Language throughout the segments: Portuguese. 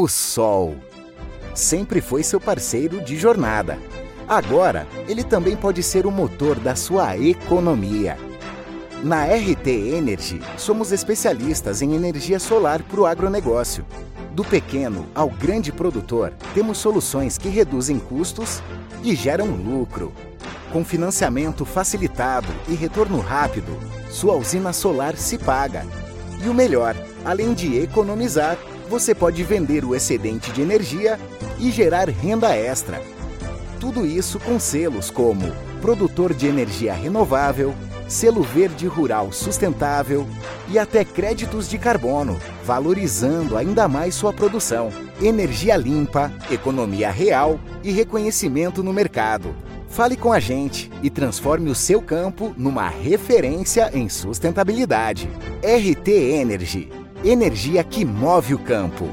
O sol sempre foi seu parceiro de jornada. Agora, ele também pode ser o motor da sua economia. Na RT Energy, somos especialistas em energia solar para o agronegócio. Do pequeno ao grande produtor, temos soluções que reduzem custos e geram lucro. Com financiamento facilitado e retorno rápido, sua usina solar se paga. E o melhor, além de economizar, você pode vender o excedente de energia e gerar renda extra. Tudo isso com selos como Produtor de Energia Renovável, Selo Verde Rural Sustentável e até créditos de carbono, valorizando ainda mais sua produção. Energia limpa, economia real e reconhecimento no mercado. Fale com a gente e transforme o seu campo numa referência em sustentabilidade. RT Energy. Energia que move o campo.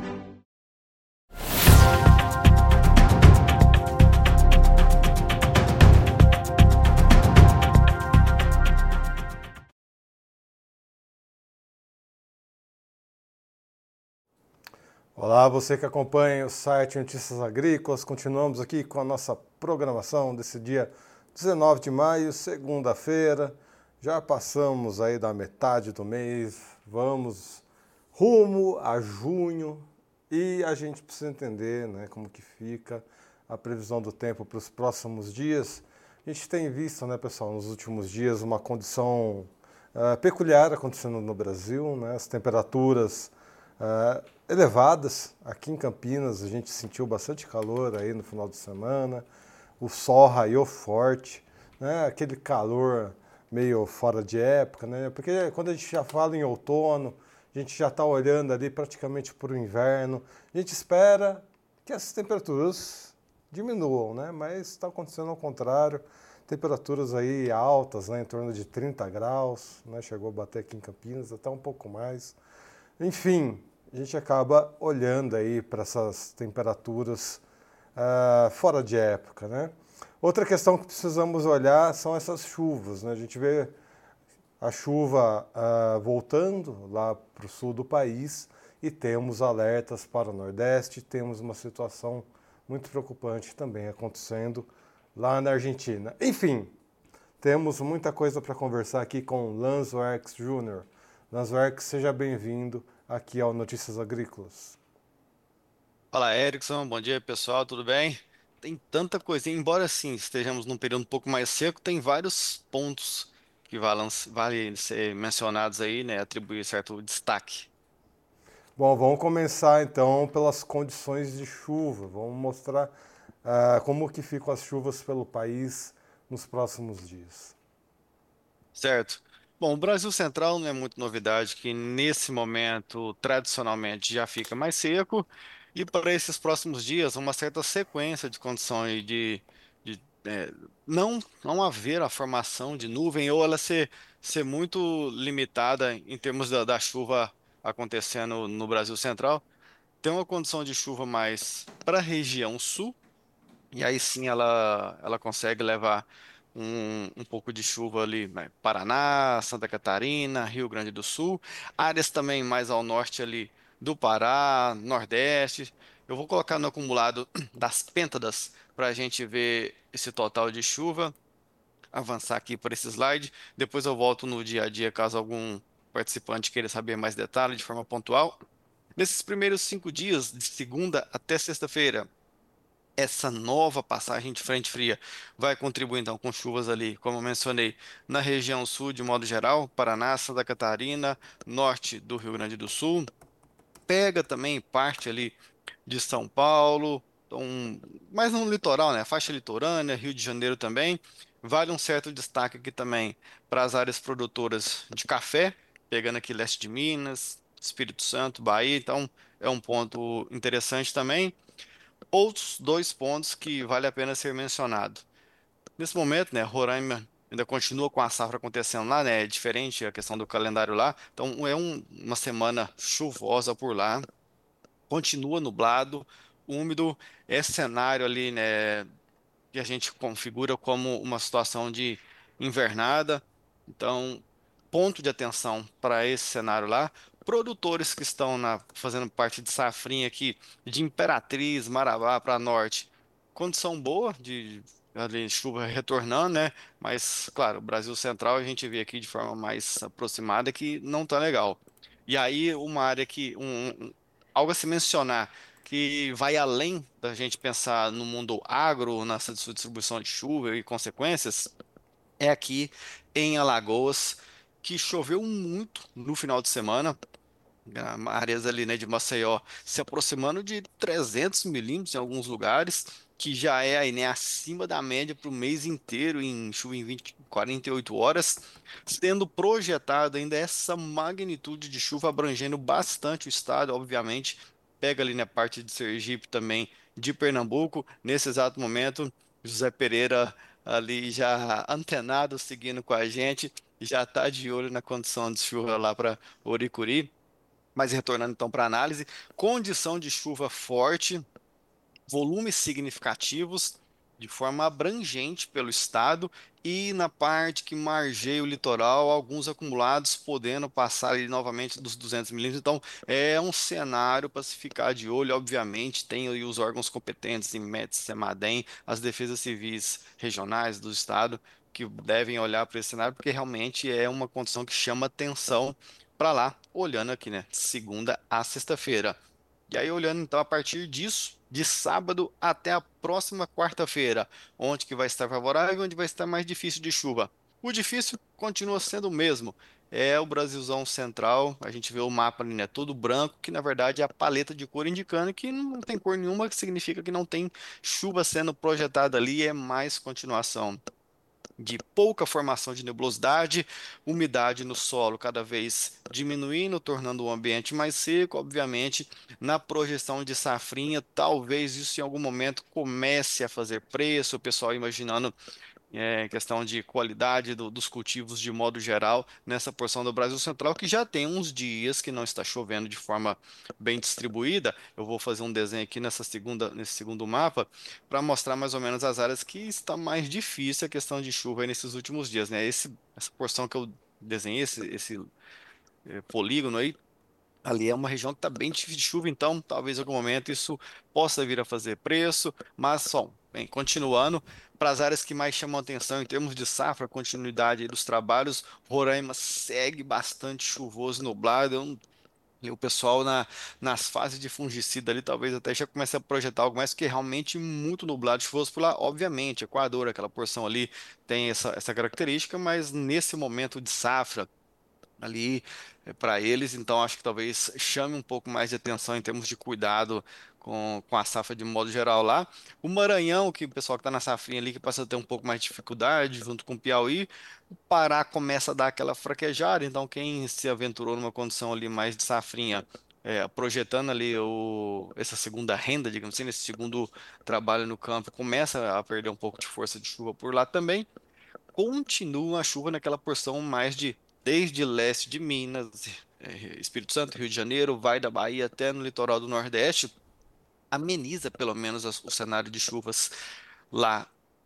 Olá, você que acompanha o site Notícias Agrícolas. Continuamos aqui com a nossa programação desse dia 19 de maio, segunda-feira. Já passamos aí da metade do mês, vamos rumo a junho e a gente precisa entender, né, como que fica a previsão do tempo para os próximos dias. A gente tem visto, né, pessoal, nos últimos dias uma condição peculiar acontecendo no Brasil, né, as temperaturas elevadas. Aqui em Campinas a gente sentiu bastante calor aí no final de semana, o sol raiou forte, né, aquele calor meio fora de época, né, porque quando a gente já fala em outono, a gente já está olhando ali praticamente para o inverno, a gente espera que essas temperaturas diminuam, né, mas está acontecendo ao contrário, temperaturas aí altas, né, em torno de 30 graus, né, chegou a bater aqui em Campinas, até um pouco mais. Enfim, a gente acaba olhando aí para essas temperaturas fora de época, né? Outra questão que precisamos olhar são essas chuvas, né? A gente vê a chuva voltando lá para o sul do país e temos alertas para o Nordeste, temos uma situação muito preocupante também acontecendo lá na Argentina. Enfim, temos muita coisa para conversar aqui com Lance Werks Jr. Lance Werks, seja bem-vindo aqui ao Notícias Agrícolas. Fala, Erickson. Bom dia, pessoal. Tudo bem? Tem tanta coisa, embora sim estejamos num período um pouco mais seco, tem vários pontos que vale ser mencionados aí, né? Atribuir certo destaque. Bom, vamos começar então pelas condições de chuva. Vamos mostrar como que ficam as chuvas pelo país nos próximos dias. Certo. Bom, o Brasil Central não é muito novidade, que nesse momento, tradicionalmente, já fica mais seco, e para esses próximos dias, uma certa sequência de condições de não haver a formação de nuvem, ou ela ser muito limitada em termos da chuva acontecendo no Brasil Central. Tem uma condição de chuva mais para a região sul, e aí sim ela consegue levar um pouco de chuva ali, né, Paraná, Santa Catarina, Rio Grande do Sul, áreas também mais ao norte ali do Pará, Nordeste. Eu vou colocar no acumulado das pêntadas para a gente ver esse total de chuva, avançar aqui por esse slide. Depois eu volto no dia a dia caso algum participante queira saber mais detalhes de forma pontual. Nesses primeiros 5 dias, de segunda até sexta-feira, essa nova passagem de frente fria vai contribuir então com chuvas ali, como eu mencionei, na região sul de modo geral, Paraná, Santa Catarina, norte do Rio Grande do Sul. Pega também parte ali de São Paulo, então, mais no litoral, né? Faixa litorânea, Rio de Janeiro também. Vale um certo destaque aqui também para as áreas produtoras de café, pegando aqui leste de Minas, Espírito Santo, Bahia, então é um ponto interessante também. Outros dois pontos que vale a pena ser mencionado. Nesse momento, né, Roraima ainda continua com a safra acontecendo lá, né? É diferente a questão do calendário lá. Então é uma semana chuvosa por lá. Continua nublado, úmido. É cenário ali, né, que a gente configura como uma situação de invernada. Então ponto de atenção para esse cenário lá. Produtores que estão fazendo parte de safrinha aqui, de Imperatriz, Marabá para norte, condição boa de ali, chuva retornando, né? Mas, claro, o Brasil Central a gente vê aqui de forma mais aproximada que não tá legal. E aí, uma área que, algo a se mencionar, que vai além da gente pensar no mundo agro, nessa sua distribuição de chuva e consequências, é aqui em Alagoas, que choveu muito no final de semana, áreas ali, né, de Maceió se aproximando de 300 milímetros em alguns lugares, que já é aí, né, acima da média para o mês inteiro em chuva em 48 horas, sendo projetado ainda essa magnitude de chuva abrangendo bastante o estado, obviamente, pega ali na parte de Sergipe também, de Pernambuco, nesse exato momento, José Pereira ali já antenado, seguindo com a gente, já está de olho na condição de chuva lá para Oricuri. Mas retornando então para a análise, condição de chuva forte, volumes significativos, de forma abrangente pelo estado e na parte que margeia o litoral, alguns acumulados podendo passar ali novamente dos 200 milímetros. Então, é um cenário para se ficar de olho. Obviamente, tem aí os órgãos competentes, INMET, CEMADEM, as defesas civis regionais do estado, que devem olhar para esse cenário, porque realmente é uma condição que chama atenção para lá, olhando aqui, né, de segunda a sexta-feira. E aí, olhando então a partir disso, de sábado até a próxima quarta-feira, onde que vai estar favorável e onde vai estar mais difícil de chuva. O difícil continua sendo o mesmo. É o Brasilzão central, a gente vê o mapa ali, né, todo branco, que na verdade é a paleta de cor indicando que não tem cor nenhuma, que significa que não tem chuva sendo projetada ali, é mais continuação de pouca formação de nebulosidade, umidade no solo cada vez diminuindo, tornando o ambiente mais seco, obviamente, na projeção de safrinha, talvez isso em algum momento comece a fazer preço, o pessoal imaginando questão de qualidade dos cultivos de modo geral nessa porção do Brasil Central, que já tem uns dias que não está chovendo de forma bem distribuída. Eu vou fazer um desenho aqui nesse segundo mapa para mostrar mais ou menos as áreas que está mais difícil a questão de chuva aí nesses últimos dias, né? Essa porção que eu desenhei, esse polígono aí, ali é uma região que está bem difícil de chuva, então talvez em algum momento isso possa vir a fazer preço, mas só, bem, continuando, para as áreas que mais chamam atenção em termos de safra, continuidade aí dos trabalhos, Roraima segue bastante chuvoso, nublado, e o pessoal nas fases de fungicida ali talvez até já comece a projetar algo mais, porque é realmente muito nublado, chuvoso por lá, obviamente, Equador, aquela porção ali tem essa característica, mas nesse momento de safra, ali para eles, então acho que talvez chame um pouco mais de atenção em termos de cuidado com a safra de modo geral lá. O Maranhão, que o pessoal que está na safrinha ali, que passa a ter um pouco mais de dificuldade, junto com o Piauí, o Pará começa a dar aquela fraquejada, então quem se aventurou numa condição ali mais de safrinha, projetando ali essa segunda renda, digamos assim, esse segundo trabalho no campo, começa a perder um pouco de força de chuva por lá também. Continua a chuva naquela porção mais de desde leste de Minas, Espírito Santo, Rio de Janeiro, vai da Bahia até no litoral do Nordeste, ameniza pelo menos o cenário de chuvas lá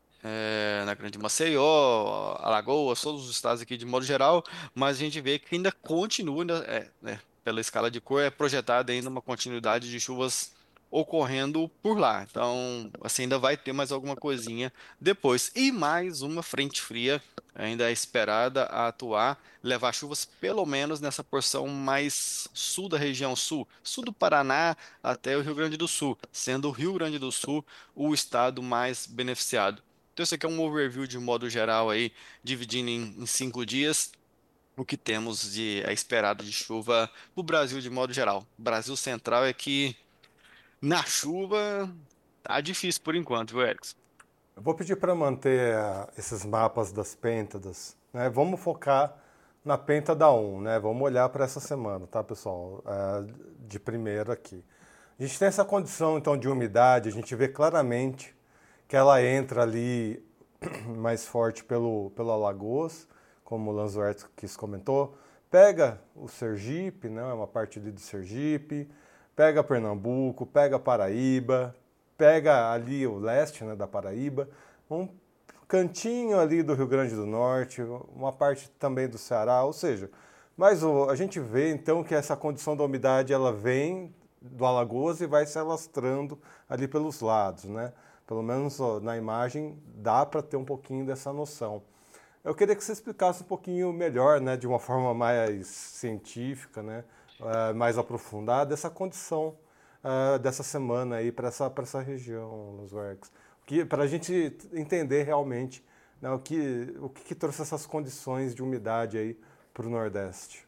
na Grande Maceió, Alagoas, todos os estados aqui de modo geral, mas a gente vê que ainda continua, né, pela escala de cor, é projetada ainda uma continuidade de chuvas ocorrendo por lá. Então, assim, ainda vai ter mais alguma coisinha depois. E mais uma frente fria ainda é esperada a atuar, levar chuvas pelo menos nessa porção mais sul da região sul, sul do Paraná até o Rio Grande do Sul, sendo o Rio Grande do Sul o estado mais beneficiado. Então, isso aqui é um overview de modo geral aí, dividindo em 5 dias, o que temos de esperado de chuva para o Brasil de modo geral. Brasil Central é que na chuva tá difícil por enquanto, viu, Erickson? Eu vou pedir para manter esses mapas das pêntadas, né? Vamos focar na pêntada 1, né? Vamos olhar para essa semana, tá, pessoal? De primeiro aqui. A gente tem essa condição, então, de umidade, a gente vê claramente que ela entra ali mais forte pelo Alagoas, como o Lanzoberto quis comentou, pega o Sergipe, né, uma parte ali do Sergipe, pega Pernambuco, pega Paraíba, pega ali o leste, né, da Paraíba, vamos cantinho ali do Rio Grande do Norte, uma parte também do Ceará, ou seja, mas a gente vê então que essa condição da umidade ela vem do Alagoas e vai se alastrando ali pelos lados, né? Pelo menos ó, na imagem dá para ter um pouquinho dessa noção. Eu queria que você explicasse um pouquinho melhor, né, de uma forma mais científica, né, mais aprofundada, essa condição dessa semana aí para essa região, Los Werks, para a gente entender realmente, né, o que trouxe essas condições de umidade aí para o Nordeste.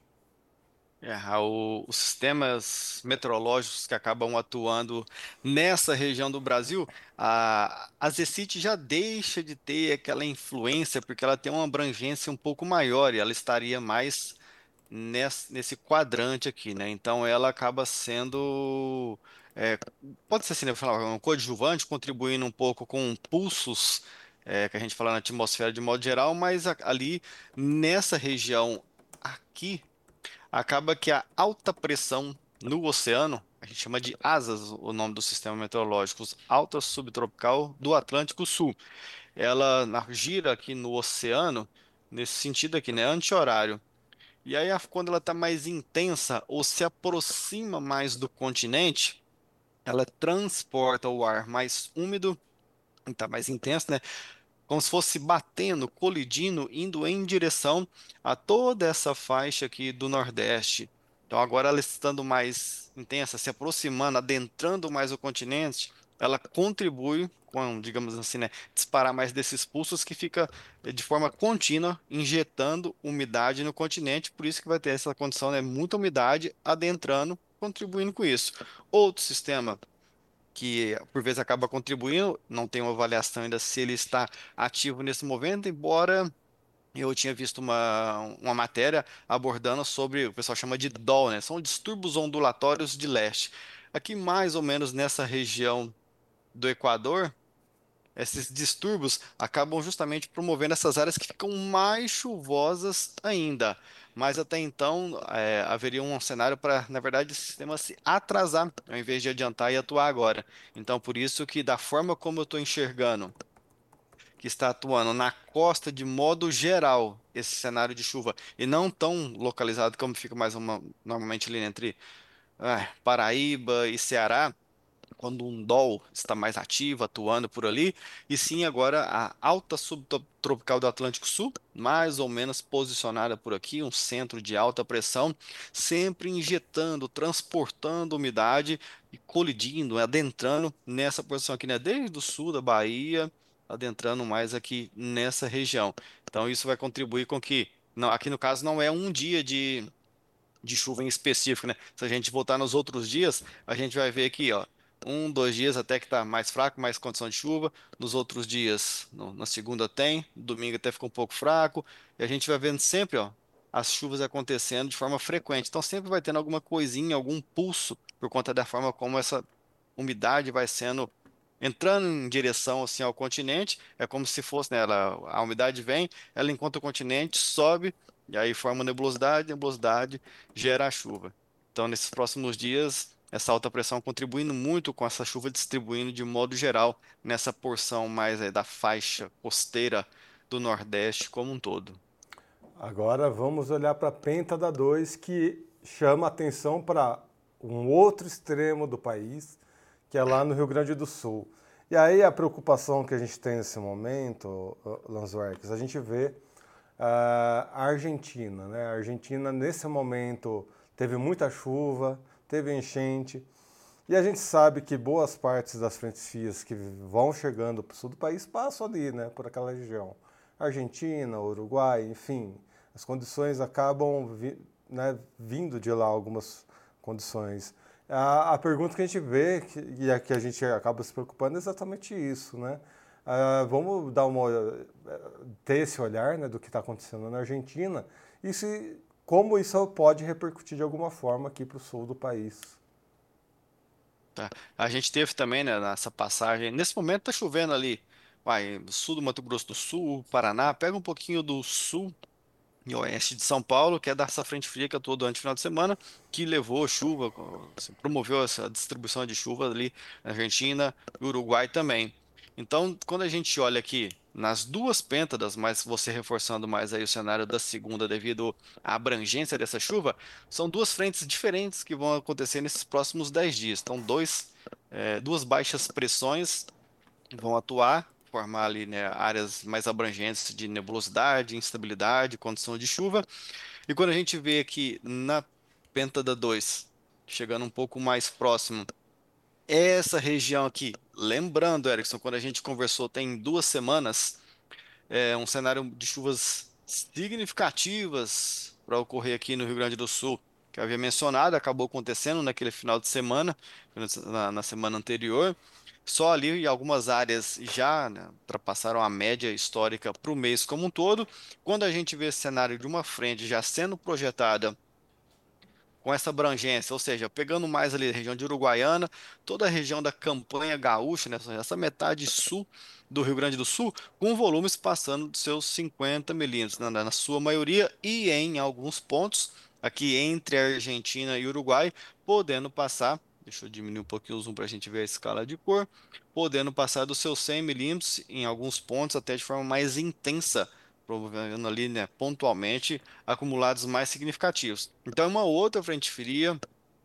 Os sistemas meteorológicos que acabam atuando nessa região do Brasil, a ZECIT já deixa de ter aquela influência, porque ela tem uma abrangência um pouco maior e ela estaria mais nesse quadrante aqui, né? Então ela acaba sendo, é, pode ser assim, né, vou falar, um coadjuvante, contribuindo um pouco com pulsos, que a gente fala na atmosfera de modo geral, mas ali nessa região aqui acaba que a alta pressão no oceano, a gente chama de ASAS, o nome do sistema meteorológico, alta subtropical do Atlântico Sul. Ela gira aqui no oceano, nesse sentido aqui, né, anti-horário. E aí, quando ela está mais intensa ou se aproxima mais do continente, ela transporta o ar mais úmido, está mais intenso, né? Como se fosse batendo, colidindo, indo em direção a toda essa faixa aqui do Nordeste. Então, agora ela estando mais intensa, se aproximando, adentrando mais o continente, ela contribui com, digamos assim, né, disparar mais desses pulsos que fica de forma contínua injetando umidade no continente, por isso que vai ter essa condição, né, muita umidade adentrando, contribuindo com isso. Outro sistema que por vezes acaba contribuindo, não tem uma avaliação ainda se ele está ativo nesse momento, embora eu tinha visto uma matéria abordando sobre, o pessoal chama de DOL, né? São distúrbios ondulatórios de leste. Aqui mais ou menos nessa região do Equador, esses distúrbios acabam justamente promovendo essas áreas que ficam mais chuvosas ainda. Mas até então, haveria um cenário para, na verdade, o sistema se atrasar, ao invés de adiantar e atuar agora. Então, por isso que, da forma como eu estou enxergando, que está atuando na costa de modo geral, esse cenário de chuva, e não tão localizado como fica mais normalmente ali entre Paraíba e Ceará, quando um DOL está mais ativo, atuando por ali, e sim agora a alta subtropical do Atlântico Sul, mais ou menos posicionada por aqui, um centro de alta pressão, sempre injetando, transportando umidade e colidindo, adentrando nessa posição aqui, né, desde o sul da Bahia, adentrando mais aqui nessa região. Então isso vai contribuir com que, não, aqui no caso não é um dia de chuva em específico, né? Se a gente voltar nos outros dias, a gente vai ver aqui, ó, um, 2 dias até que tá mais fraco, mais condição de chuva. Nos outros dias, na segunda tem, domingo até fica um pouco fraco. E a gente vai vendo sempre, ó, as chuvas acontecendo de forma frequente. Então sempre vai tendo alguma coisinha, algum pulso por conta da forma como essa umidade vai sendo entrando em direção assim ao continente, é como se fosse, né, a umidade vem, ela encontra o continente, sobe e aí forma nebulosidade, nebulosidade gera a chuva. Então, nesses próximos dias, essa alta pressão contribuindo muito com essa chuva distribuindo de modo geral nessa porção mais da faixa costeira do Nordeste como um todo. Agora vamos olhar para a Penta da 2, que chama atenção para um outro extremo do país, que é lá no Rio Grande do Sul. E aí a preocupação que a gente tem nesse momento, Lanzwerks, a gente vê a Argentina, né? A Argentina nesse momento teve muita chuva, teve enchente, e a gente sabe que boas partes das frentes frias que vão chegando para o sul do país passam ali, né, por aquela região. Argentina, Uruguai, enfim, as condições acabam vindo de lá algumas condições. A pergunta que a gente vê e a que a gente acaba se preocupando é exatamente isso, né? Vamos ter esse olhar, né, do que está acontecendo na Argentina e como isso pode repercutir de alguma forma aqui para o sul do país. Tá. A gente teve também, né, nessa passagem. Nesse momento tá chovendo ali, vai, sul do Mato Grosso do Sul, Paraná, pega um pouquinho do sul e oeste de São Paulo, que é dessa frente fria que atuou durante o final de semana, que levou chuva, assim, promoveu essa distribuição de chuva ali na Argentina e Uruguai também. Então, quando a gente olha aqui nas duas pêntadas, mas você reforçando mais aí o cenário da segunda devido à abrangência dessa chuva, são duas frentes diferentes que vão acontecer nesses próximos 10 dias. Então, duas baixas pressões vão atuar, formar ali, né, áreas mais abrangentes de nebulosidade, instabilidade, condição de chuva. E quando a gente vê aqui na pêntada 2, chegando um pouco mais próximo, essa região aqui, lembrando, Erickson, quando a gente conversou tem 2 semanas, um cenário de chuvas significativas para ocorrer aqui no Rio Grande do Sul, que eu havia mencionado, acabou acontecendo naquele final de semana, na semana anterior. Só ali em algumas áreas já, né, ultrapassaram a média histórica para o mês como um todo. Quando a gente vê esse cenário de uma frente já sendo projetada com essa abrangência, ou seja, pegando mais ali a região de Uruguaiana, toda a região da Campanha Gaúcha, né, essa metade sul do Rio Grande do Sul, com volumes passando dos seus 50 milímetros, na sua maioria, e em alguns pontos, aqui entre a Argentina e o Uruguai, podendo passar, deixa eu diminuir um pouquinho o zoom para a gente ver a escala de cor, podendo passar dos seus 100 milímetros, em alguns pontos até de forma mais intensa, provocando ali, né, pontualmente acumulados mais significativos. Então, é uma outra frente fria,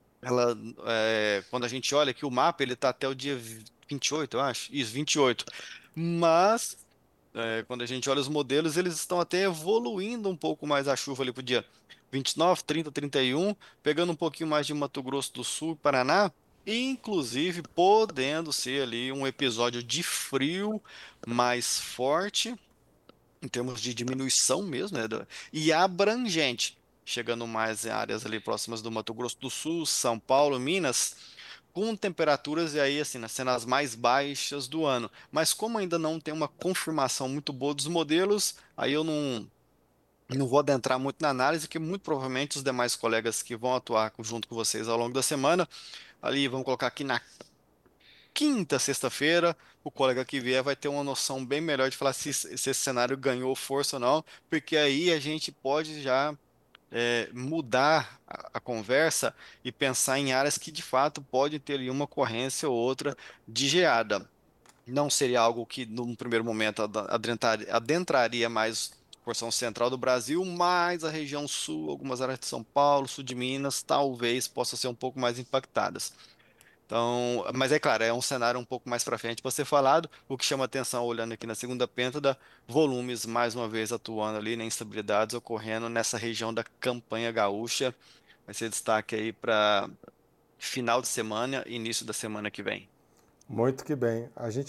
quando a gente olha aqui o mapa, ele está até o dia 28, eu acho, isso, 28. Mas, quando a gente olha os modelos, eles estão até evoluindo um pouco mais a chuva ali para o dia 29, 30, 31, pegando um pouquinho mais de Mato Grosso do Sul, Paraná, inclusive podendo ser ali um episódio de frio mais forte em termos de diminuição mesmo, né, e abrangente, chegando mais em áreas ali próximas do Mato Grosso do Sul, São Paulo, Minas, com temperaturas e aí assim, nas cenas mais baixas do ano. Mas como ainda não tem uma confirmação muito boa dos modelos, aí eu não vou adentrar muito na análise, que muito provavelmente os demais colegas que vão atuar junto com vocês ao longo da semana, ali vamos colocar aqui na quinta, sexta-feira, o colega que vier vai ter uma noção bem melhor de falar se esse cenário ganhou força ou não, porque aí a gente pode já mudar a conversa e pensar em áreas que de fato pode ter ali uma ocorrência ou outra de geada. Não seria algo que, num primeiro momento, adentraria mais a porção central do Brasil, mas a região sul, algumas áreas de São Paulo, sul de Minas, talvez possam ser um pouco mais impactadas. Então, mas é claro, é um cenário um pouco mais para frente para ser falado. O que chama atenção, olhando aqui na segunda pêntada, volumes mais uma vez atuando ali, né, instabilidades ocorrendo nessa região da Campanha Gaúcha. Vai ser destaque aí para final de semana e início da semana que vem. Muito que bem.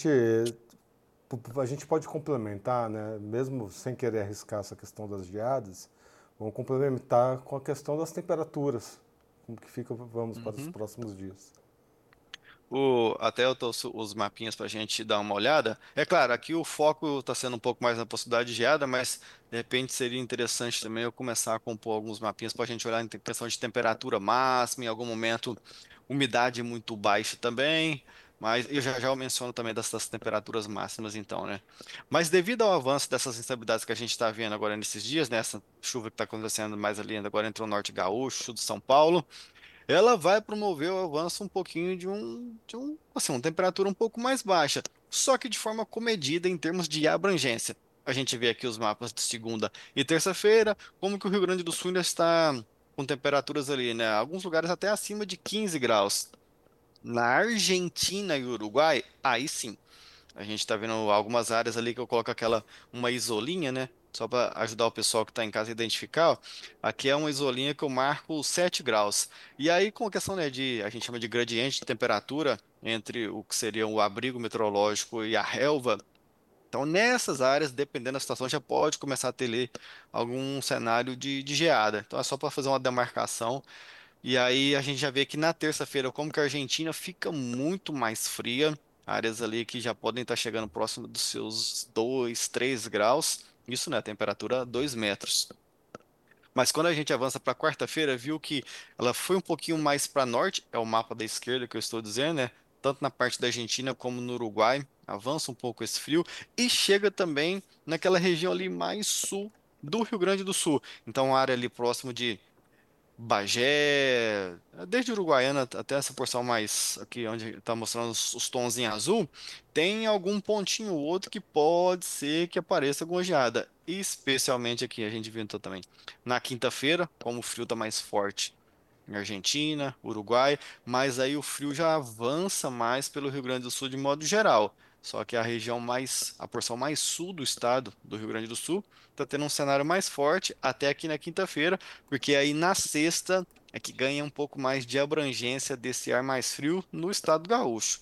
A gente pode complementar, né, mesmo sem querer arriscar essa questão das geadas, vamos complementar com a questão das temperaturas, como que fica, vamos para os Uhum. próximos dias. Até eu trouxe os mapinhas para a gente dar uma olhada. É claro, aqui o foco está sendo um pouco mais na possibilidade de geada, mas de repente seria interessante também eu começar a compor alguns mapinhas para a gente olhar em questão de temperatura máxima, em algum momento umidade muito baixa também. Mas eu já já eu menciono também dessas temperaturas máximas, então, né? Mas devido ao avanço dessas instabilidades que a gente está vendo agora nesses dias, né? Essa chuva que está acontecendo mais ali ainda agora entre o norte gaúcho, sul de São Paulo. Ela vai promover o avanço um pouquinho assim, uma temperatura um pouco mais baixa, só que de forma comedida em termos de abrangência. A gente vê aqui os mapas de segunda e terça-feira, como que o Rio Grande do Sul ainda está com temperaturas ali, né? Alguns lugares até acima de 15 graus. Na Argentina e Uruguai, aí sim. A gente está vendo algumas áreas ali que eu coloco uma isolinha, né? Só para ajudar o pessoal que está em casa a identificar, ó. Aqui é uma isolinha que eu marco 7 graus. E aí, com a questão, né, a gente chama de gradiente de temperatura entre o que seria o abrigo meteorológico e a relva. Então, nessas áreas, dependendo da situação, já pode começar a ter ali algum cenário de geada. Então, é só para fazer uma demarcação. E aí a gente já vê que na terça-feira, como que a Argentina fica muito mais fria, áreas ali que já podem estar chegando próximo dos seus 2, 3 graus, isso, né, temperatura 2 metros. Mas quando a gente avança para quarta-feira, viu que ela foi um pouquinho mais para norte, é o mapa da esquerda que eu estou dizendo, né? Tanto na parte da Argentina como no Uruguai, avança um pouco esse frio e chega também naquela região ali mais sul do Rio Grande do Sul. Então, a área ali próximo de Bagé, desde Uruguaiana até essa porção mais aqui onde está mostrando os tons em azul, tem algum pontinho ou outro que pode ser que apareça alguma geada. Especialmente aqui, a gente viu então também na quinta-feira, como o frio está mais forte em Argentina, Uruguai, mas aí o frio já avança mais pelo Rio Grande do Sul de modo geral. Só que a região mais, a porção mais sul do estado do Rio Grande do Sul está tendo um cenário mais forte até aqui na quinta-feira, porque aí na sexta é que ganha um pouco mais de abrangência desse ar mais frio no estado gaúcho.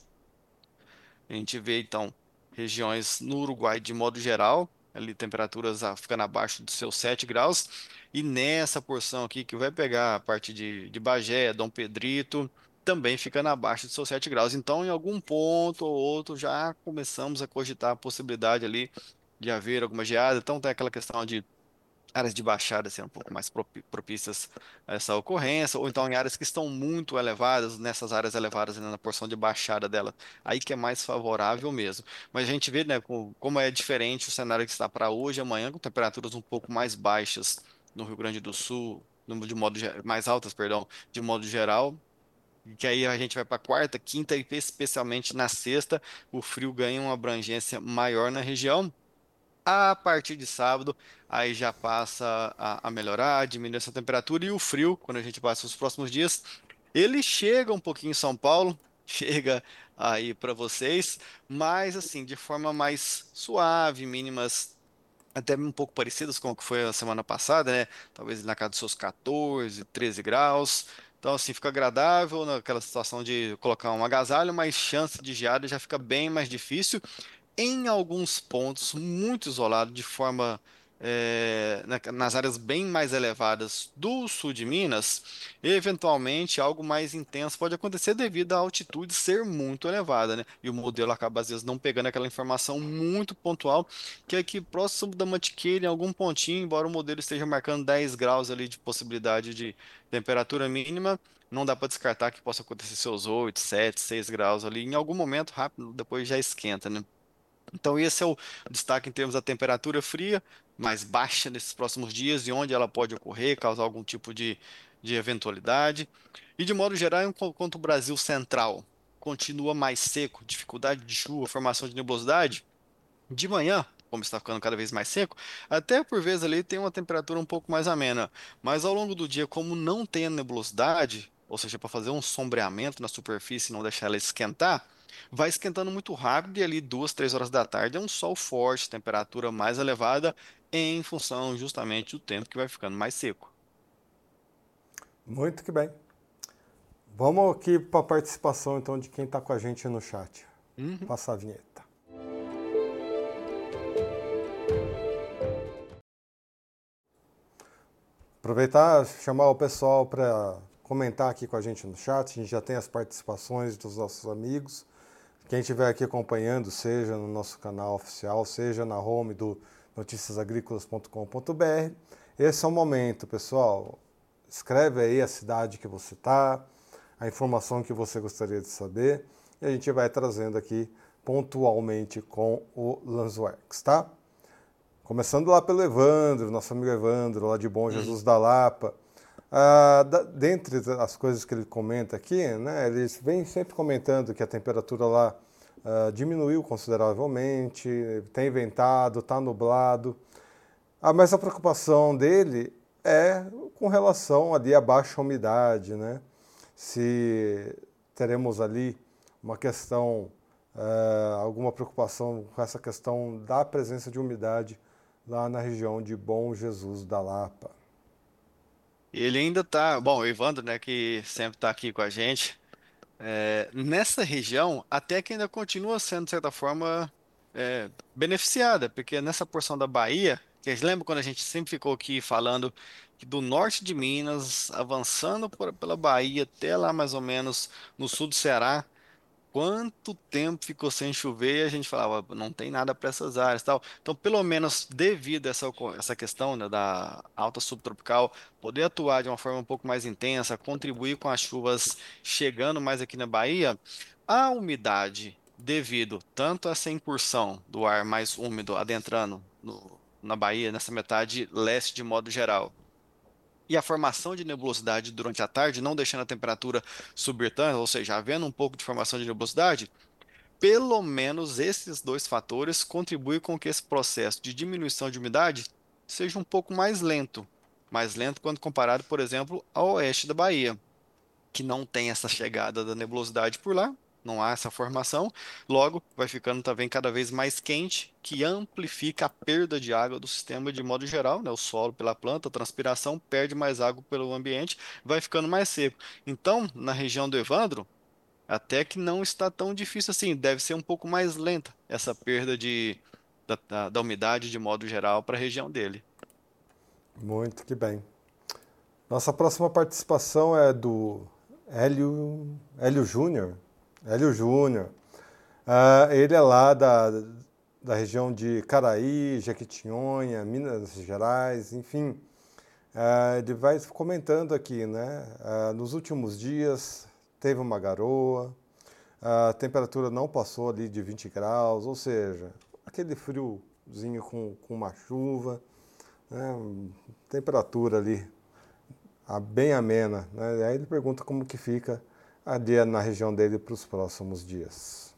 A gente vê então regiões no Uruguai de modo geral, ali temperaturas ficando abaixo dos seus 7 graus, e nessa porção aqui que vai pegar a parte de Bagé, Dom Pedrito, também ficando abaixo dos seus 7 graus. Então, em algum ponto ou outro, já começamos a cogitar a possibilidade ali de haver alguma geada. Então, tem aquela questão de áreas de baixada serem um pouco mais propícias a essa ocorrência, ou então em áreas que estão muito elevadas, nessas áreas elevadas, né, na porção de baixada dela, aí que é mais favorável mesmo. Mas a gente vê, né, como é diferente o cenário que está para hoje e amanhã, com temperaturas um pouco mais baixas no Rio Grande do Sul, de modo mais altas, perdão, de modo geral. E que aí a gente vai para quarta, quinta e especialmente na sexta, o frio ganha uma abrangência maior na região. A partir de sábado, aí já passa a melhorar, diminui essa temperatura e o frio, quando a gente passa os próximos dias, ele chega um pouquinho em São Paulo, chega aí para vocês, mas assim, de forma mais suave, mínimas até um pouco parecidas com o que foi a semana passada, né? Talvez na casa dos seus 14, 13 graus. Então, assim, fica agradável naquela situação de colocar um agasalho, mas chance de geada já fica bem mais difícil em alguns pontos muito isolado, de forma nas áreas bem mais elevadas do sul de Minas, eventualmente algo mais intenso pode acontecer devido à altitude ser muito elevada, né? E o modelo acaba às vezes não pegando aquela informação muito pontual, que é que próximo da Mantiqueira, em algum pontinho, embora o modelo esteja marcando 10 graus ali de possibilidade de temperatura mínima, não dá para descartar que possa acontecer seus 8, 7, 6 graus ali. Em algum momento rápido, depois já esquenta, né? Então, esse é o destaque em termos da temperatura fria, mais baixa nesses próximos dias e onde ela pode ocorrer, causar algum tipo de eventualidade. E, de modo geral, enquanto o Brasil central continua mais seco, dificuldade de chuva, formação de nebulosidade, de manhã, como está ficando cada vez mais seco, até por vezes ali tem uma temperatura um pouco mais amena. Mas ao longo do dia, como não tem a nebulosidade, ou seja, para fazer um sombreamento na superfície e não deixar ela esquentar, vai esquentando muito rápido e ali 2, 3 horas da tarde é um sol forte, temperatura mais elevada, em função justamente do tempo que vai ficando mais seco. Muito que bem. Vamos aqui para a participação então de quem está com a gente no chat. Uhum. Passa a vinheta. Aproveitar, chamar o pessoal para comentar aqui com a gente no chat. A gente já tem as participações dos nossos amigos. Quem estiver aqui acompanhando, seja no nosso canal oficial, seja na home do noticiasagricolas.com.br, esse é o momento, pessoal. Escreve aí a cidade que você está, a informação que você gostaria de saber, e a gente vai trazendo aqui pontualmente com o Lanzworks, tá? Começando lá pelo Evandro, nosso amigo Evandro, lá de Bom Jesus da Lapa. Dentre as coisas que ele comenta aqui, né, ele vem sempre comentando que a temperatura lá diminuiu consideravelmente, tem ventado, está nublado. Mas a preocupação dele é com relação ali à baixa umidade, né? Se teremos ali uma questão, alguma preocupação com essa questão da presença de umidade lá na região de Bom Jesus da Lapa. Ele ainda tá, bom, o Evandro, né, que sempre está aqui com a gente. Nessa região, até que ainda continua sendo, de certa forma, beneficiada, porque nessa porção da Bahia, que lembra quando a gente sempre ficou aqui falando que do norte de Minas, avançando pela Bahia até lá mais ou menos no sul do Ceará, quanto tempo ficou sem chover e a gente falava, não tem nada para essas áreas, e tal. Então, pelo menos devido a essa questão, né, da alta subtropical, poder atuar de uma forma um pouco mais intensa, contribuir com as chuvas chegando mais aqui na Bahia, a umidade devido tanto a essa incursão do ar mais úmido adentrando na Bahia, nessa metade leste de modo geral, e a formação de nebulosidade durante a tarde, não deixando a temperatura subir tanto, ou seja, havendo um pouco de formação de nebulosidade, pelo menos esses dois fatores contribuem com que esse processo de diminuição de umidade seja um pouco mais lento quando comparado, por exemplo, ao oeste da Bahia, que não tem essa chegada da nebulosidade por lá, não há essa formação, logo vai ficando também cada vez mais quente, que amplifica a perda de água do sistema de modo geral, né? O solo pela planta, a transpiração perde mais água pelo ambiente, vai ficando mais seco. Então, na região do Evandro, até que não está tão difícil assim, deve ser um pouco mais lenta essa perda da umidade de modo geral para a região dele. Muito que bem. Nossa próxima participação é do Hélio Júnior. Hélio Júnior. Ele é lá da região de Caraí, Jequitinhonha, Minas Gerais, enfim. Ele vai comentando aqui, né? Nos últimos dias teve uma garoa, a temperatura não passou ali de 20 graus, ou seja, aquele friozinho com uma chuva, né? Temperatura ali bem amena, né? Aí ele pergunta como que fica ali na região dele para os próximos dias.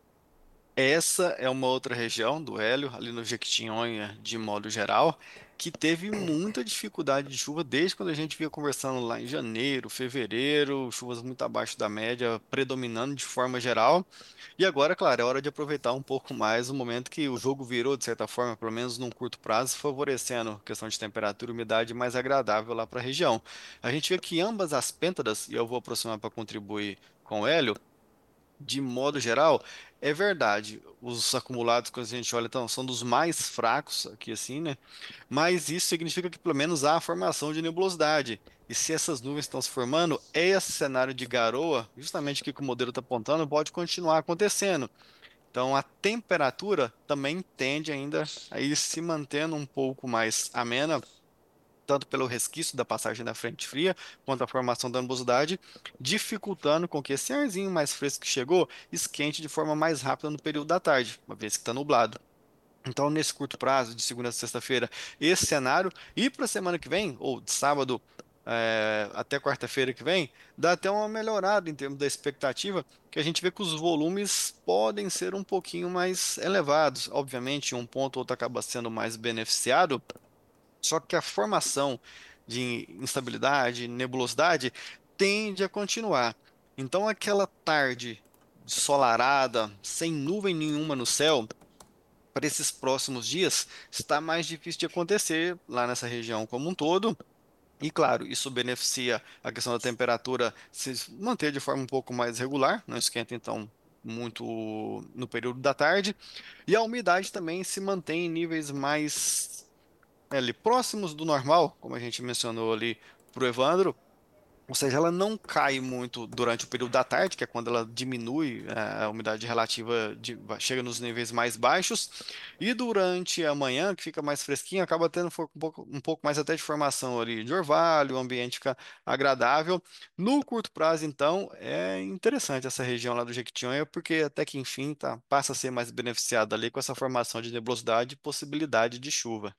Essa é uma outra região do Hélio, ali no Jequitinhonha, de modo geral, que teve muita dificuldade de chuva desde quando a gente vinha conversando lá em janeiro, fevereiro, chuvas muito abaixo da média, predominando de forma geral. E agora, claro, é hora de aproveitar um pouco mais o momento que o jogo virou, de certa forma, pelo menos num curto prazo, favorecendo a questão de temperatura e umidade mais agradável lá para a região. A gente vê que ambas as pêntadas, e eu vou aproximar para contribuir com o Hélio, de modo geral, é verdade. Os acumulados, quando a gente olha, então, são dos mais fracos aqui, assim, né? Mas isso significa que pelo menos há a formação de nebulosidade. E se essas nuvens estão se formando, esse cenário de garoa, justamente o que o modelo está apontando, pode continuar acontecendo. Então, a temperatura também tende ainda a ir se mantendo um pouco mais amena, tanto pelo resquício da passagem da frente fria, quanto a formação da nebulosidade, dificultando com que esse arzinho mais fresco que chegou esquente de forma mais rápida no período da tarde, uma vez que está nublado. Então, nesse curto prazo, de segunda a sexta-feira, esse cenário, e para a semana que vem, ou de sábado até quarta-feira que vem, dá até uma melhorada em termos da expectativa, que a gente vê que os volumes podem ser um pouquinho mais elevados. Obviamente, um ponto ou outro acaba sendo mais beneficiado, só que a formação de instabilidade, nebulosidade, tende a continuar. Então, aquela tarde ensolarada, sem nuvem nenhuma no céu, para esses próximos dias, está mais difícil de acontecer lá nessa região como um todo. E claro, isso beneficia a questão da temperatura se manter de forma um pouco mais regular, não esquenta então muito no período da tarde, e a umidade também se mantém em níveis mais ali próximos do normal, como a gente mencionou ali para o Evandro, ou seja, ela não cai muito durante o período da tarde, que é quando ela diminui a umidade relativa, chega nos níveis mais baixos, e durante a manhã, que fica mais fresquinho, acaba tendo um pouco mais até de formação ali de orvalho, o ambiente fica agradável. No curto prazo, então, é interessante essa região lá do Jequitinhonha, porque até que enfim passa a ser mais beneficiada ali com essa formação de nebulosidade e possibilidade de chuva.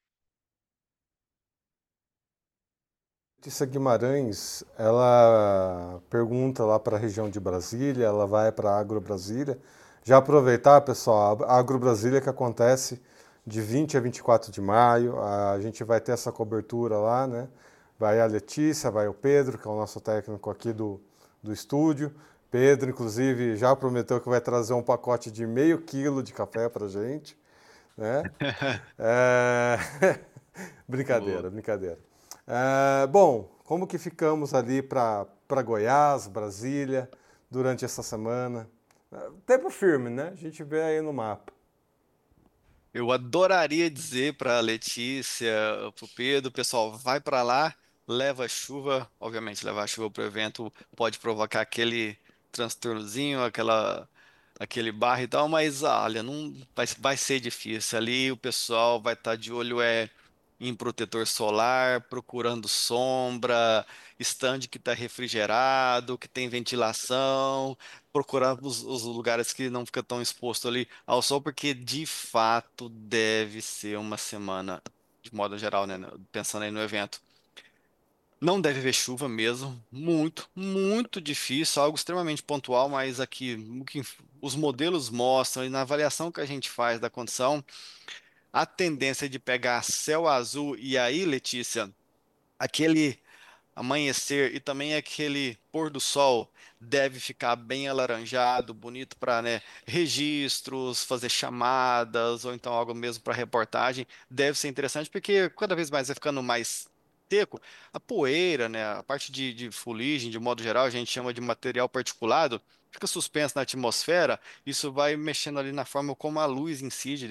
Letícia Guimarães, ela pergunta lá para a região de Brasília, ela vai para a Agro Brasília. Já aproveitar, pessoal, a Agro Brasília que acontece de 20 a 24 de maio, a gente vai ter essa cobertura lá, né? Vai a Letícia, vai o Pedro, que é o nosso técnico aqui do estúdio. Pedro, inclusive, já prometeu que vai trazer um pacote de meio quilo de café para gente, né? É... Boa. brincadeira, brincadeira. Bom, como que ficamos ali para Goiás, Brasília, durante essa semana? Tempo firme, né? A gente vê aí no mapa. Eu adoraria dizer para a Letícia, para o Pedro, pessoal, vai para lá, leva chuva. Obviamente, levar chuva para o evento pode provocar aquele transtornozinho, aquele barro e tal, mas olha, não vai ser difícil. Ali o pessoal vai estar de olho em protetor solar, procurando sombra, estande que está refrigerado, que tem ventilação, procurar os lugares que não fica tão exposto ali ao sol, porque de fato deve ser uma semana, de modo geral, né? Pensando aí no evento, Não deve haver chuva mesmo, muito, muito difícil, algo extremamente pontual, mas aqui o que os modelos mostram e na avaliação que a gente faz da condição, a tendência de pegar céu azul e aí, Letícia, aquele amanhecer e também aquele pôr do sol deve ficar bem alaranjado, bonito para, né, registros, fazer chamadas ou então algo mesmo para reportagem. Deve ser interessante porque cada vez mais vai ficando mais seco. A poeira, né, a parte de fuligem, de modo geral, a gente chama de material particulado. Fica suspenso na atmosfera, isso vai mexendo ali na forma como a luz incide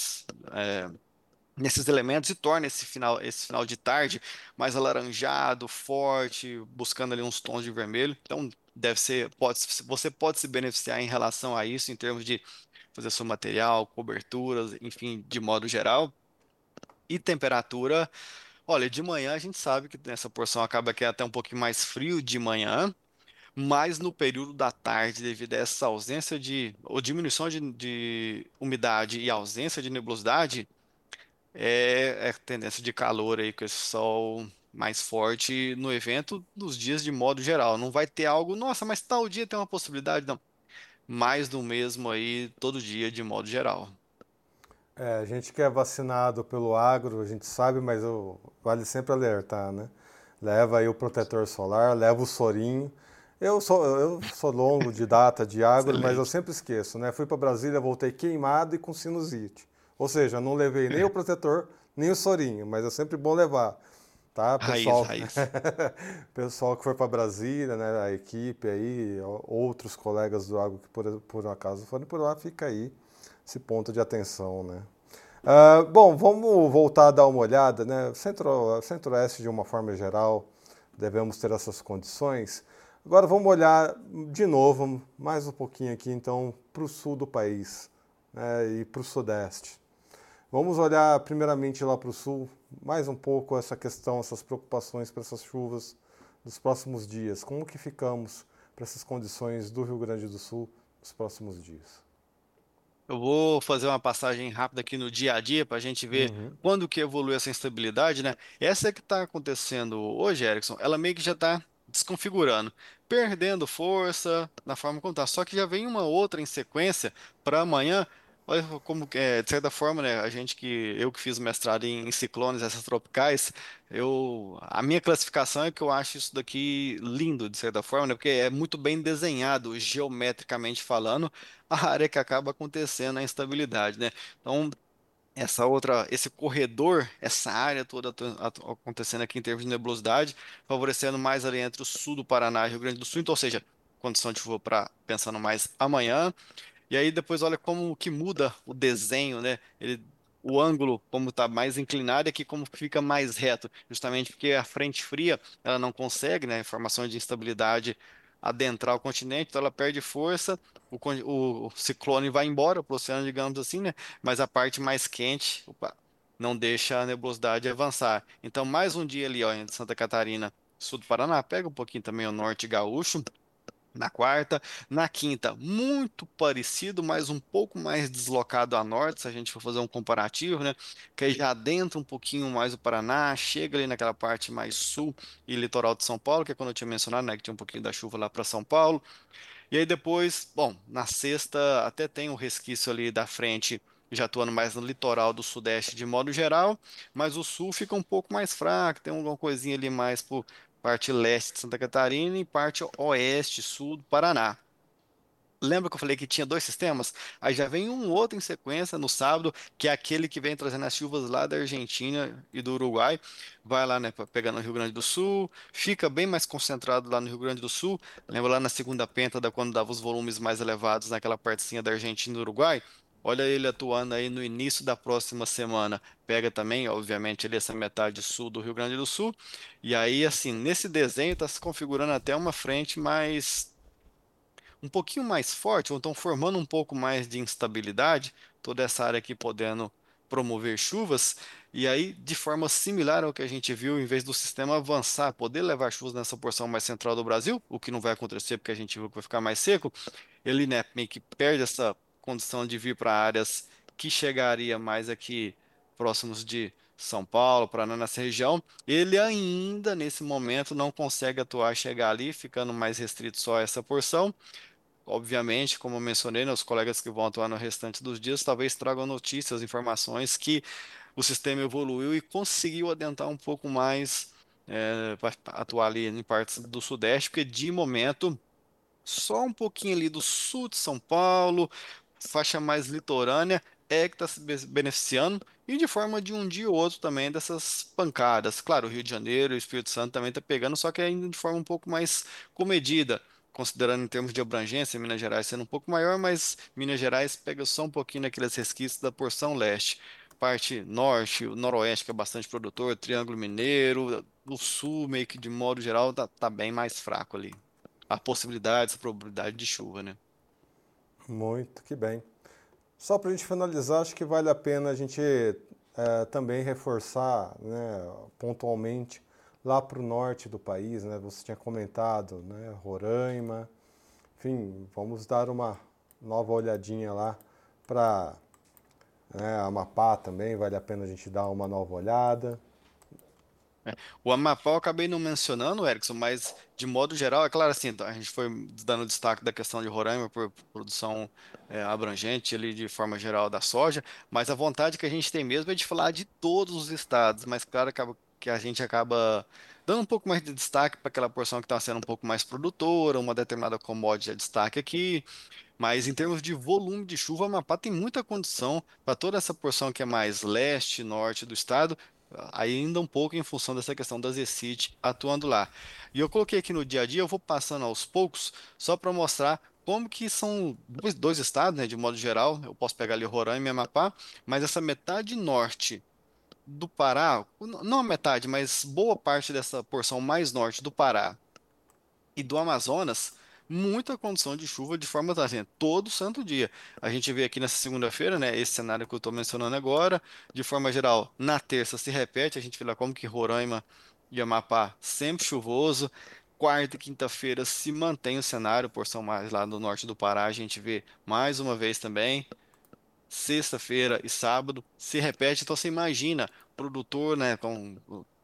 nesses elementos e torna esse final de tarde mais alaranjado, forte, buscando ali uns tons de vermelho. Então, você pode se beneficiar em relação a isso, em termos de fazer seu material, coberturas, enfim, de modo geral. E temperatura, olha, de manhã a gente sabe que nessa porção acaba que é até um pouquinho mais frio de manhã, mas no período da tarde, devido a essa ausência ou diminuição de umidade e ausência de nebulosidade, é tendência de calor aí com esse sol mais forte no evento nos dias de modo geral. Não vai ter algo, nossa, mas tal dia tem uma possibilidade, não. Mais do mesmo aí todo dia de modo geral. É, a gente que é vacinado pelo agro, a gente sabe, mas vale sempre alertar, né? Leva aí o protetor solar, leva o sorinho. Eu sou longo de data de agro, mas eu Excelente. sempre esqueço, né? Fui para Brasília, voltei queimado e com sinusite. Ou seja, não levei nem o protetor, nem o sorinho, mas é sempre bom levar, tá? Raiz, Pessoal, raiz. pessoal que for para Brasília, né? A equipe aí, outros colegas do agro que por um acaso forem por lá, fica aí esse ponto de atenção, né? Bom, vamos voltar a dar uma olhada, né? Centro-Oeste, de uma forma geral, devemos ter essas condições. Agora vamos olhar de novo, mais um pouquinho aqui, então, para o sul do país, né, e para o Sudeste. Vamos olhar primeiramente lá para o sul, mais um pouco essa questão, essas preocupações para essas chuvas dos próximos dias. Como que ficamos para essas condições do Rio Grande do Sul nos próximos dias? Eu vou fazer uma passagem rápida aqui no dia a dia para a gente ver Uhum. quando que evolui essa instabilidade, né? Essa é que está acontecendo hoje, Erickson, ela meio que já está desconfigurando, perdendo força na forma como está. Só que já vem uma outra em sequência para amanhã. Olha como que é, de certa forma, né? Eu que fiz mestrado em ciclones extratropicais, a minha classificação é que eu acho isso daqui lindo, de certa forma, né? Porque é muito bem desenhado, geometricamente falando a área que acaba acontecendo a instabilidade, né? Então, esse corredor, essa área toda acontecendo aqui em termos de nebulosidade, favorecendo mais ali entre o sul do Paraná e Rio Grande do Sul, então, ou seja, condição de chuva para pensando mais amanhã. E aí depois olha como que muda o desenho, né? O ângulo, como está mais inclinado, e aqui como fica mais reto, justamente porque a frente fria ela não consegue, né? Informação de instabilidade adentrar o continente, então ela perde força, o ciclone vai embora para o oceano, digamos assim, né? Mas a parte mais quente, opa, não deixa a nebulosidade avançar. Então, mais um dia ali, ó, em Santa Catarina, sul do Paraná, pega um pouquinho também o norte gaúcho na quarta. Na quinta, muito parecido, mas um pouco mais deslocado a norte, se a gente for fazer um comparativo, né? Que aí já adentra um pouquinho mais o Paraná, chega ali naquela parte mais sul e litoral de São Paulo, que é quando eu tinha mencionado, né? Que tinha um pouquinho da chuva lá para São Paulo. E aí depois, bom, na sexta até tem um resquício ali da frente, já atuando mais no litoral do Sudeste de modo geral, mas o sul fica um pouco mais fraco, tem alguma coisinha ali mais por parte leste de Santa Catarina e parte oeste, sul do Paraná. Lembra que eu falei que tinha dois sistemas? Aí já vem um outro em sequência no sábado, que é aquele que vem trazendo as chuvas lá da Argentina e do Uruguai. Vai lá, né, pegando o Rio Grande do Sul, fica bem mais concentrado lá no Rio Grande do Sul. Lembra lá na segunda pêntada, quando dava os volumes mais elevados naquela partezinha da Argentina e do Uruguai? Olha ele atuando aí no início da próxima semana. Pega também, obviamente, ali essa metade sul do Rio Grande do Sul. E aí, assim, nesse desenho está se configurando até uma frente mais um pouquinho mais forte, ou então formando um pouco mais de instabilidade, toda essa área aqui podendo promover chuvas, e aí, de forma similar ao que a gente viu, em vez do sistema avançar, poder levar chuvas nessa porção mais central do Brasil, o que não vai acontecer porque a gente viu que vai ficar mais seco, ele, né, meio que perde essa condição de vir para áreas que chegaria mais aqui próximos de São Paulo, Paraná, nessa região, ele ainda, nesse momento, não consegue atuar, chegar ali, ficando mais restrito só a essa porção. Obviamente, como eu mencionei, né, os colegas que vão atuar no restante dos dias talvez tragam notícias, informações que o sistema evoluiu e conseguiu adentrar um pouco mais para atuar ali em partes do Sudeste, porque de momento só um pouquinho ali do sul de São Paulo, faixa mais litorânea, é que está se beneficiando, e de forma de um dia ou outro também dessas pancadas. Claro, o Rio de Janeiro e o Espírito Santo também está pegando, só que ainda de forma um pouco mais comedida, considerando em termos de abrangência, Minas Gerais sendo um pouco maior, mas Minas Gerais pega só um pouquinho naqueles resquícios da porção leste. Parte norte, o noroeste, que é bastante produtor, Triângulo Mineiro, o sul, meio que de modo geral, tá bem mais fraco ali a possibilidade, essa probabilidade de chuva, né? Muito que bem. Só para a gente finalizar, acho que vale a pena a gente também reforçar, né, pontualmente lá para o norte do país, né? Você tinha comentado, né, Roraima. Enfim, vamos dar uma nova olhadinha lá para, né, Amapá também, vale a pena a gente dar uma nova olhada. É. O Amapá eu acabei não mencionando, Erickson, mas de modo geral, é claro assim, a gente foi dando destaque da questão de Roraima por produção abrangente ali de forma geral da soja, mas a vontade que a gente tem mesmo é de falar de todos os estados, mas claro que a gente acaba dando um pouco mais de destaque para aquela porção que está sendo um pouco mais produtora, uma determinada commodity é destaque aqui, mas em termos de volume de chuva, o Amapá tem muita condição para toda essa porção que é mais leste, norte do estado, ainda um pouco em função dessa questão das ECIT atuando lá. E eu coloquei aqui no dia a dia, eu vou passando aos poucos, só para mostrar como que são dois estados, né, de modo geral, eu posso pegar ali Roraima e Amapá, mas essa metade norte do Pará, não a metade, mas boa parte dessa porção mais norte do Pará, e do Amazonas, muita condição de chuva de forma assim, todo santo dia. A gente vê aqui nessa segunda-feira, né, esse cenário que eu estou mencionando agora, de forma geral, na terça se repete, a gente vê lá como que Roraima e Amapá sempre chuvoso. Quarta e quinta-feira se mantém o cenário, porção mais lá do norte do Pará, a gente vê mais uma vez também sexta-feira e sábado se repete. Então você imagina, produtor, né, com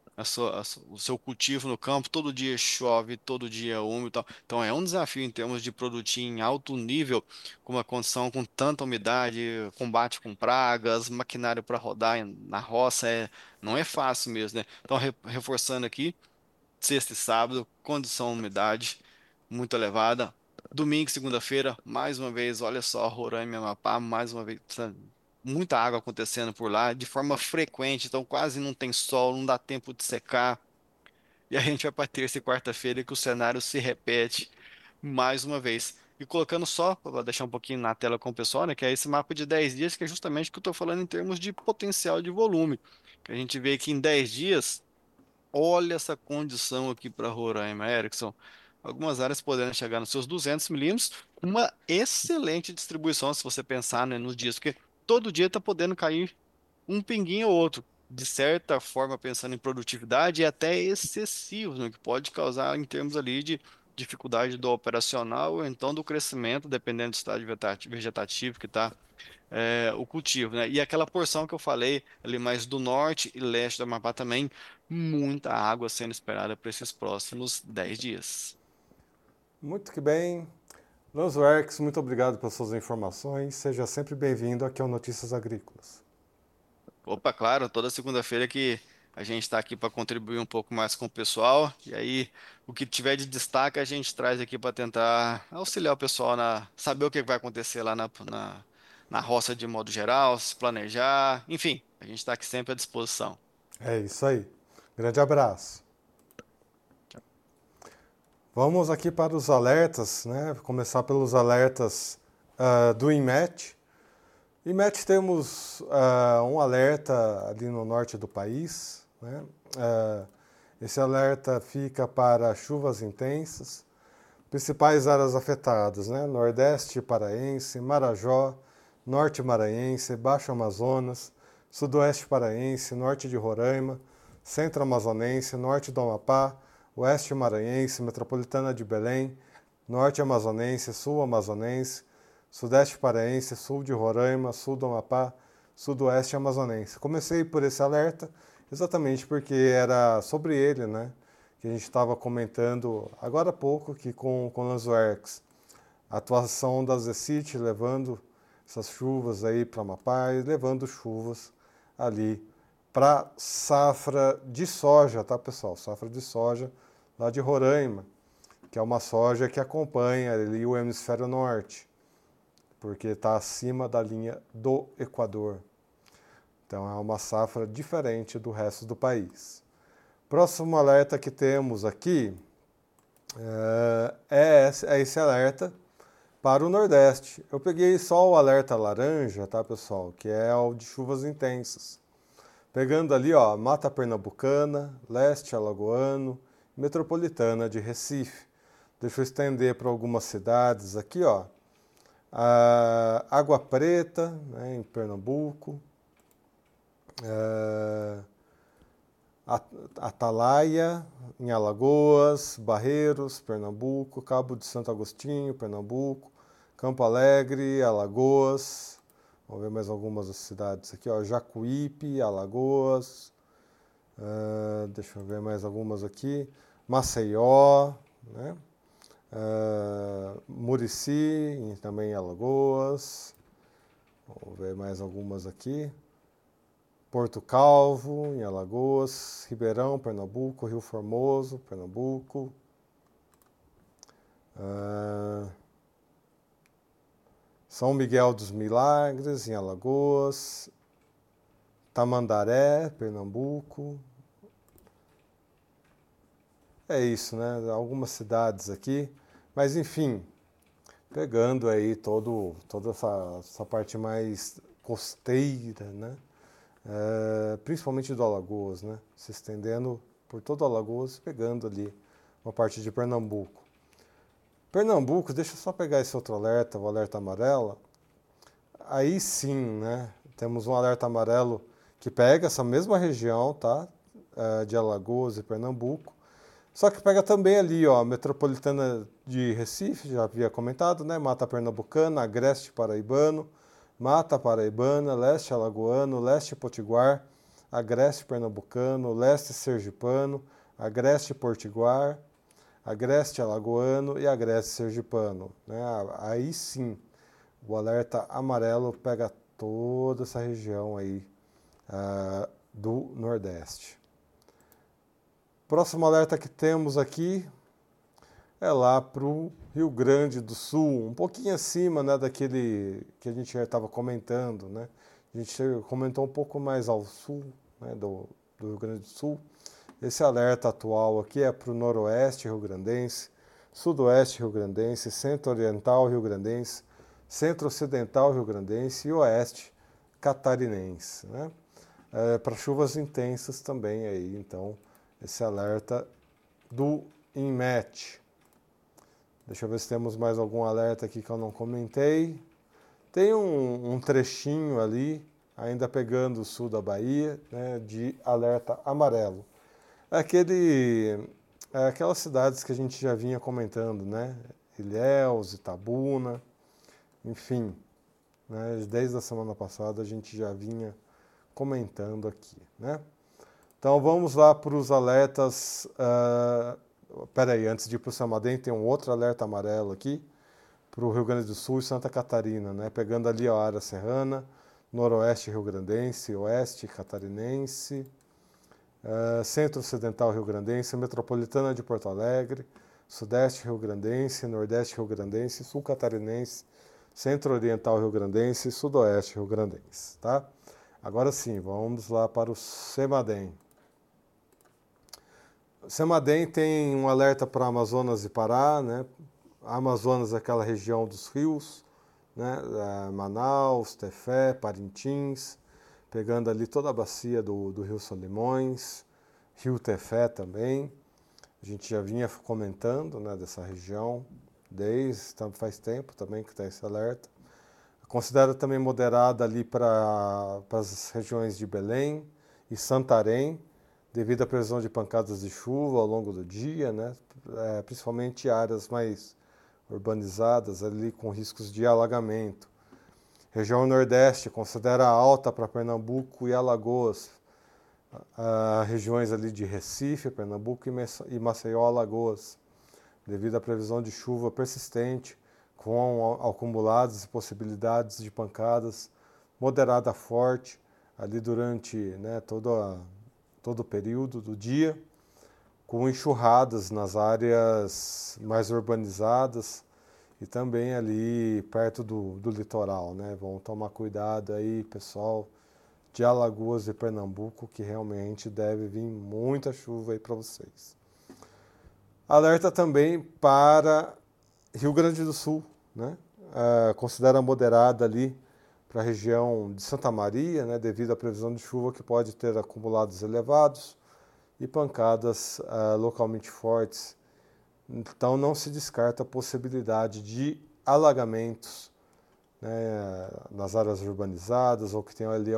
o seu cultivo no campo, todo dia chove, todo dia é úmido e tal. Então é um desafio em termos de produzir em alto nível, com uma condição com tanta umidade, combate com pragas, maquinário para rodar na roça, não é fácil mesmo, né? Então, reforçando aqui sexta e sábado, condição de umidade muito elevada. Domingo e segunda-feira, mais uma vez, olha só, Roraima e Amapá, mais uma vez, muita água acontecendo por lá, de forma frequente, então quase não tem sol, não dá tempo de secar. E a gente vai para terça e quarta-feira que o cenário se repete mais uma vez. E colocando só, para deixar um pouquinho na tela com o pessoal, né, que é esse mapa de 10 dias, que é justamente o que eu estou falando em termos de potencial de volume. Que a gente vê que em 10 dias olha essa condição aqui para Roraima, Erickson. Algumas áreas podendo chegar nos seus 200 milímetros, uma excelente distribuição se você pensar, né, nos dias, porque todo dia está podendo cair um pinguinho ou outro. De certa forma, pensando em produtividade, é até excessivo, né, que pode causar em termos ali de dificuldade do operacional ou então do crescimento, dependendo do estado vegetativo que está o cultivo, né? E aquela porção que eu falei ali mais do norte e leste do Amapá também, muita água sendo esperada para esses próximos 10 dias. Muito que bem. Lanzo Erques, muito obrigado pelas suas informações. Seja sempre bem-vindo aqui ao Notícias Agrícolas. Opa, claro, toda segunda-feira que a gente está aqui para contribuir um pouco mais com o pessoal, e aí o que tiver de destaque a gente traz aqui para tentar auxiliar o pessoal na saber o que vai acontecer lá na roça de modo geral, se planejar, enfim, a gente está aqui sempre à disposição. É isso aí. Grande abraço. Vamos aqui para os alertas, né? Vou começar pelos alertas do INMET. INMET temos um alerta ali no norte do país, né? Esse alerta fica para chuvas intensas. Principais áreas afetadas, né? Nordeste paraense, Marajó, Norte maranhense, Baixo Amazonas, Sudoeste paraense, Norte de Roraima, Centro amazonense, Norte do Amapá, Oeste maranhense, Metropolitana de Belém, Norte amazonense, Sul amazonense, Sudeste paraense, Sul de Roraima, Sul do Amapá, sudoeste amazonense. Comecei por esse alerta exatamente porque era sobre ele, né, que a gente estava comentando agora há pouco aqui com o Lanzoerx. A atuação da Zecit levando essas chuvas aí para Amapá e levando chuvas ali para safra de soja, tá, pessoal? Safra de soja lá de Roraima, que é uma soja que acompanha ali o hemisfério norte, porque está acima da linha do Equador. Então é uma safra diferente do resto do país. Próximo alerta que temos aqui é esse alerta para o Nordeste. Eu peguei só o alerta laranja, tá, pessoal? Que é o de chuvas intensas. Pegando ali, ó, Mata Pernambucana, Leste Alagoano, Metropolitana de Recife. Deixa eu estender para algumas cidades aqui, ó. Água Preta, né, em Pernambuco. Atalaia, em Alagoas, Barreiros, Pernambuco, Cabo de Santo Agostinho, Pernambuco, Campo Alegre, Alagoas, vamos ver mais algumas cidades aqui, ó, Jacuípe, Alagoas, deixa eu ver mais algumas aqui, Maceió, né? Murici, também em Alagoas, vamos ver mais algumas aqui. Porto Calvo, em Alagoas, Ribeirão, Pernambuco, Rio Formoso, Pernambuco, São Miguel dos Milagres, em Alagoas, Tamandaré, Pernambuco. É isso, né? Algumas cidades aqui, mas enfim, pegando aí toda essa parte mais costeira, né? Principalmente do Alagoas, né? Se estendendo por todo o Alagoas, pegando ali uma parte de Pernambuco. Pernambuco, deixa eu só pegar esse outro alerta, o alerta amarelo. Aí sim, né? Temos um alerta amarelo que pega essa mesma região, tá? De Alagoas e Pernambuco. Só que pega também ali, ó, Metropolitana de Recife, já havia comentado, né? Mata Pernambucana, Agreste Paraibano, Mata Paraibana, Leste Alagoano, Leste Potiguar, Agreste Pernambucano, Leste Sergipano, Agreste Potiguar, Agreste Alagoano e Agreste Sergipano, né? Aí sim, o alerta amarelo pega toda essa região aí do Nordeste. Próximo alerta que temos aqui é lá para o Rio Grande do Sul, um pouquinho acima, né, daquele que a gente já estava comentando, né? A gente comentou um pouco mais ao sul, né, do Rio Grande do Sul. Esse alerta atual aqui é para o noroeste rio-grandense, sudoeste rio-grandense, centro-oriental rio-grandense, centro-ocidental rio-grandense e oeste catarinense, né? Para chuvas intensas também aí, então, esse alerta do INMET. Deixa eu ver se temos mais algum alerta aqui que eu não comentei. Tem um trechinho ali, ainda pegando o sul da Bahia, né, de alerta amarelo. Aquelas cidades que a gente já vinha comentando, né? Ilhéus, Itabuna, enfim, né, desde a semana passada a gente já vinha comentando aqui, né? Então vamos lá para os alertas. Peraí, antes de ir para o Samadem, tem um outro alerta amarelo aqui para o Rio Grande do Sul e Santa Catarina, né? Pegando ali a área serrana, noroeste rio-grandense, oeste catarinense, centro-ocidental rio-grandense, metropolitana de Porto Alegre, sudeste rio-grandense, nordeste rio-grandense, sul catarinense, centro-oriental rio-grandense e sudoeste rio-grandense, tá? Agora sim, vamos lá para o Semadem. O Semadem tem um alerta para Amazonas e Pará, né? A Amazonas é aquela região dos rios, né? Manaus, Tefé, Parintins, pegando ali toda a bacia do Rio Solimões, Rio Tefé também. A gente já vinha comentando, né, dessa região, faz tempo também que está esse alerta. Considera também moderada ali para as regiões de Belém e Santarém, devido à previsão de pancadas de chuva ao longo do dia, né? Principalmente áreas mais urbanizadas ali com riscos de alagamento. Região Nordeste considera alta para Pernambuco e Alagoas. Regiões ali de Recife, Pernambuco e Maceió, Alagoas, devido à previsão de chuva persistente, com acumulados e possibilidades de pancadas moderada a forte ali durante, né, todo o período do dia, com enxurradas nas áreas mais urbanizadas e também ali perto do litoral, né? Vamos tomar cuidado aí, pessoal, de Alagoas e Pernambuco, que realmente deve vir muita chuva aí para vocês. Alerta também para Rio Grande do Sul, né? Considera moderada ali para a região de Santa Maria, né? Devido à previsão de chuva que pode ter acumulados elevados e pancadas localmente fortes. Então não se descarta a possibilidade de alagamentos, né, nas áreas urbanizadas ou que tenha ali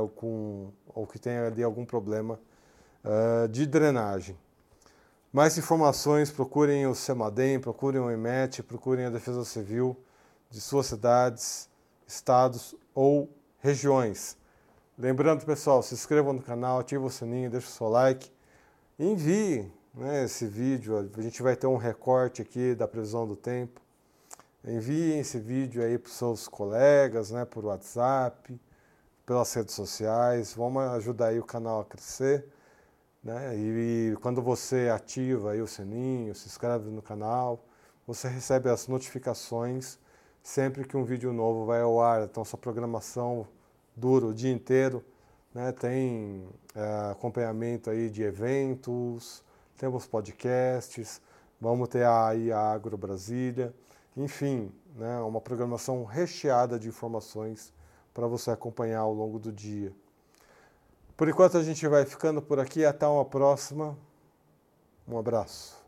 algum problema de drenagem. Mais informações, procurem o CEMADEM, procurem o IMET, procurem a Defesa Civil de suas cidades, estados ou regiões. Lembrando, pessoal, se inscrevam no canal, ativem o sininho, deixem o seu like, envie, né, esse vídeo, a gente vai ter um recorte aqui da previsão do tempo. Enviem esse vídeo aí para os seus colegas, né, por WhatsApp, pelas redes sociais, vamos ajudar aí o canal a crescer, né? E quando você ativa aí o sininho, se inscreve no canal, você recebe as notificações sempre que um vídeo novo vai ao ar. Então, sua programação dura o dia inteiro, né? Tem acompanhamento aí de eventos, temos podcasts, vamos ter aí a Agro Brasília, enfim, né? Uma programação recheada de informações para você acompanhar ao longo do dia. Por enquanto a gente vai ficando por aqui, até uma próxima. Um abraço.